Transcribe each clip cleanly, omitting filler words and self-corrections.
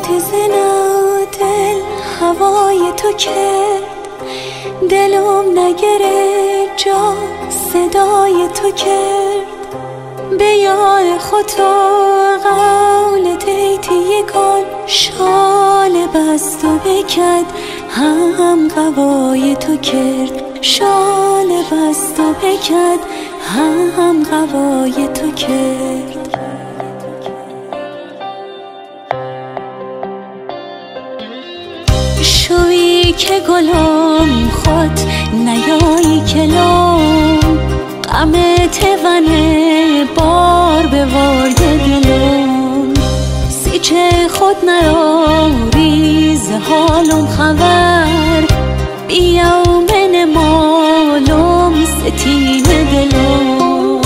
زنا دل هوای تو کرد، دلم نگره جا صدای تو کرد. به یار خود قول دیتی یکان شال بست و بکد، هم قوای تو کرد. شال بست و بکد، هم قوای تو کرد. شوی که گلم خود نیایی کلم، غم تونه بار به وارد دلم. سیچه خود نیاری ز حالم خبر، بیا و بنمالم ستیم دلم.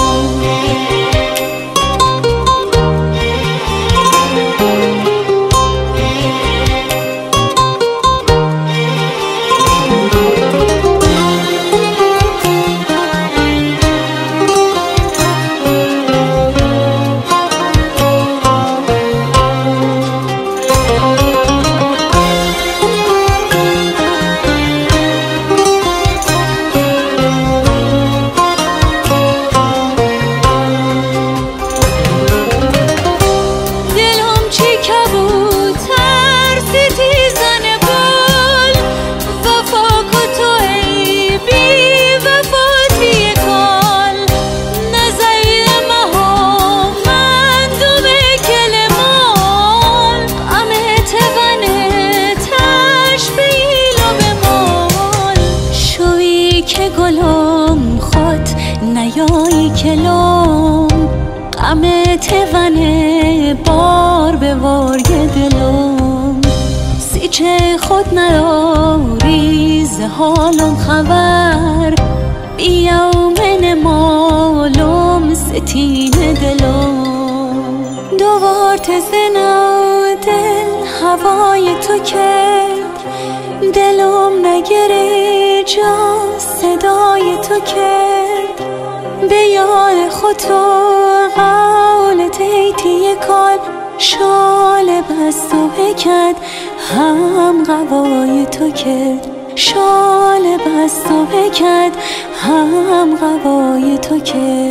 گلم خود نیایی کلم، غم تونه بار به وارگ دلم. سیچه خود نیاری ز حالم خبر، بیا و بنمالم ستیم دلم. دوبار زنا دل هوای تو کرد، دلم نگره جا صدای تو کرد. به یار خود قول دیتی یکان شال بست و بکد، هم قوای تو کرد. شال بست و بکد، هم قوای تو کرد.